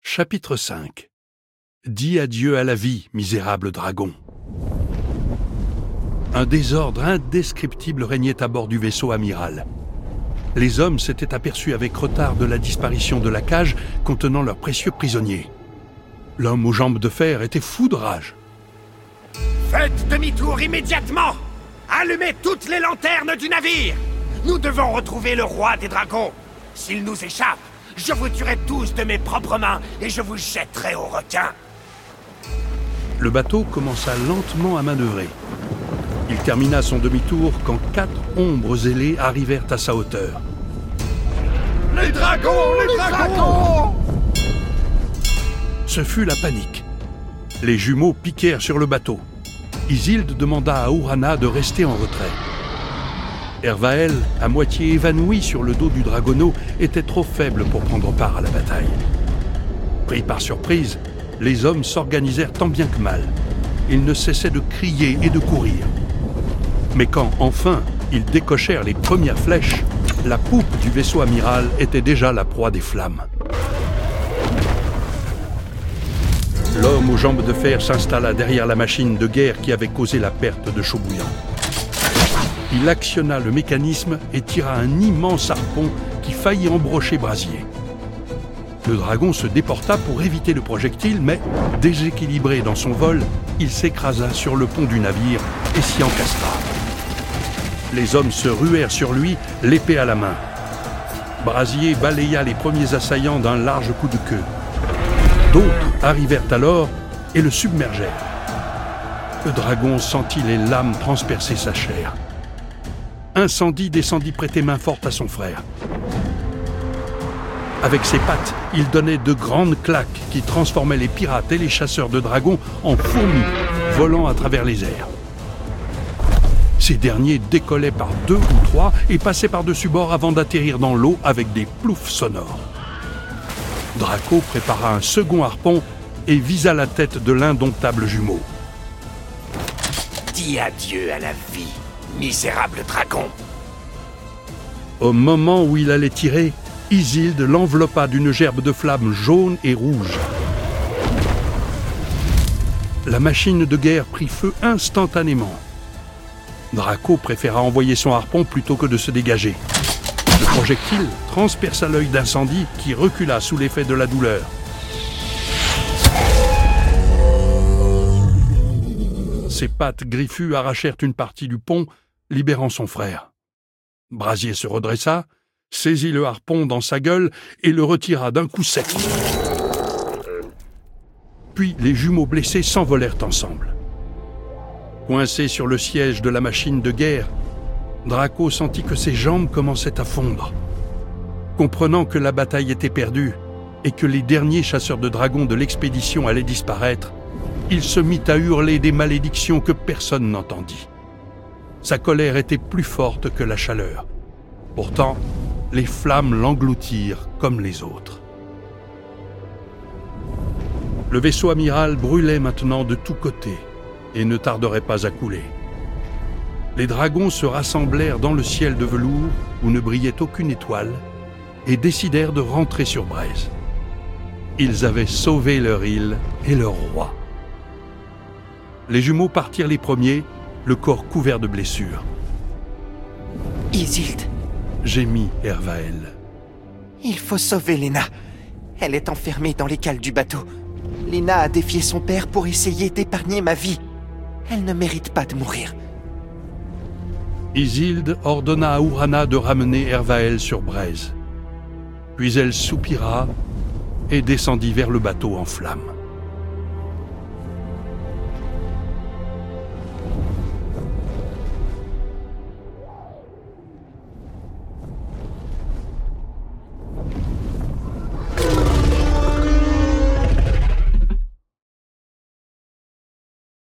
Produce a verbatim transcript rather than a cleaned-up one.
Chapitre cinq. Dis adieu à la vie, misérable dragon. Un désordre indescriptible régnait à bord du vaisseau amiral. Les hommes s'étaient aperçus avec retard de la disparition de la cage contenant leurs précieux prisonniers. L'homme aux jambes de fer était fou de rage. « Faites demi-tour immédiatement! Allumez toutes les lanternes du navire! Nous devons retrouver le roi des dragons! S'il nous échappe, je vous tuerai tous de mes propres mains et je vous jetterai au requin! » Le bateau commença lentement à manœuvrer. Il termina son demi-tour quand quatre ombres ailées arrivèrent à sa hauteur. « Les dragons! Les, les dragons, dragons !» Ce fut la panique. Les jumeaux piquèrent sur le bateau. Isilde demanda à Urana de rester en retrait. Ervael, à moitié évanoui sur le dos du dragonneau, était trop faible pour prendre part à la bataille. Pris par surprise, les hommes s'organisèrent tant bien que mal. Ils ne cessaient de crier et de courir. Mais quand, enfin, ils décochèrent les premières flèches, la poupe du vaisseau amiral était déjà la proie des flammes. L'homme aux jambes de fer s'installa derrière la machine de guerre qui avait causé la perte de chaud bouillant. Il actionna le mécanisme et tira un immense harpon qui faillit embrocher Brasier. Le dragon se déporta pour éviter le projectile, mais, déséquilibré dans son vol, il s'écrasa sur le pont du navire et s'y encastra. Les hommes se ruèrent sur lui, l'épée à la main. Brasier balaya les premiers assaillants d'un large coup de queue. D'autres arrivèrent alors et le submergèrent. Le dragon sentit les lames transpercer sa chair. Incendie descendit prêter main forte à son frère. Avec ses pattes, il donnait de grandes claques qui transformaient les pirates et les chasseurs de dragons en fourmis, volant à travers les airs. Ces derniers décollaient par deux ou trois et passaient par-dessus bord avant d'atterrir dans l'eau avec des ploufs sonores. Draco prépara un second harpon et visa la tête de l'indomptable jumeau. « Dis adieu à la vie, misérable dragon !» Au moment où il allait tirer, Isilde l'enveloppa d'une gerbe de flammes jaunes et rouges. La machine de guerre prit feu instantanément. Draco préféra envoyer son harpon plutôt que de se dégager. Le projectile transperça l'œil d'incendie qui recula sous l'effet de la douleur. Ses pattes griffues arrachèrent une partie du pont, libérant son frère. Brasier se redressa, saisit le harpon dans sa gueule et le retira d'un coup sec. Puis les jumeaux blessés s'envolèrent ensemble. Coincé sur le siège de la machine de guerre, Draco sentit que ses jambes commençaient à fondre. Comprenant que la bataille était perdue et que les derniers chasseurs de dragons de l'expédition allaient disparaître, il se mit à hurler des malédictions que personne n'entendit. Sa colère était plus forte que la chaleur. Pourtant, les flammes l'engloutirent comme les autres. Le vaisseau amiral brûlait maintenant de tous côtés et ne tarderait pas à couler. Les dragons se rassemblèrent dans le ciel de velours où ne brillait aucune étoile et décidèrent de rentrer sur Braise. Ils avaient sauvé leur île et leur roi. Les jumeaux partirent les premiers, le corps couvert de blessures. « Isilde !» gémit Ervael. « Il faut sauver Léna. Elle est enfermée dans les cales du bateau. Léna a défié son père pour essayer d'épargner ma vie. Elle ne mérite pas de mourir. » Isilde ordonna à Urana de ramener Ervael sur Braise. Puis elle soupira et descendit vers le bateau en flammes.